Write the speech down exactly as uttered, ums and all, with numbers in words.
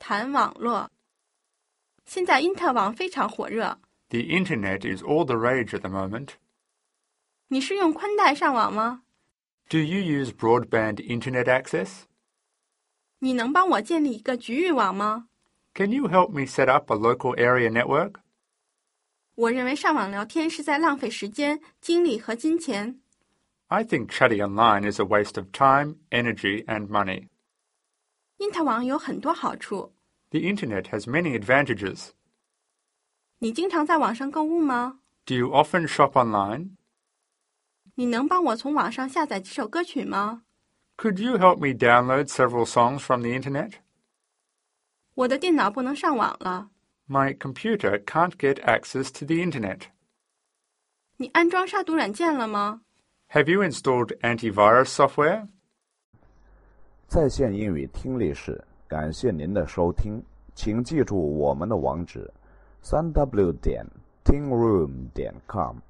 谈网络。现在因特网非常火热。 The internet is all the rage at the moment. 你是用宽带上网吗？ Do you use broadband internet access? 你能帮我建立一个局域网吗？ Can you help me set up a local area network? 我认为上网聊天是在浪费时间、精力和金钱。 I think chatting online is a waste of time, energy, and money. 因特网有很多好处。 The internet has many advantages. 你经常在网上购物吗？ Do you often shop online? 你能帮我从网上下载几首歌曲吗？ Could you help me download several songs from the internet? 我的电脑不能上网了。 My computer can't get access to the internet. 你安装杀毒软件了吗？ Have you installed antivirus software? 在线英语听力室，感谢您的收听，请记住我们的网址：三 w 点 tingroom 点 com。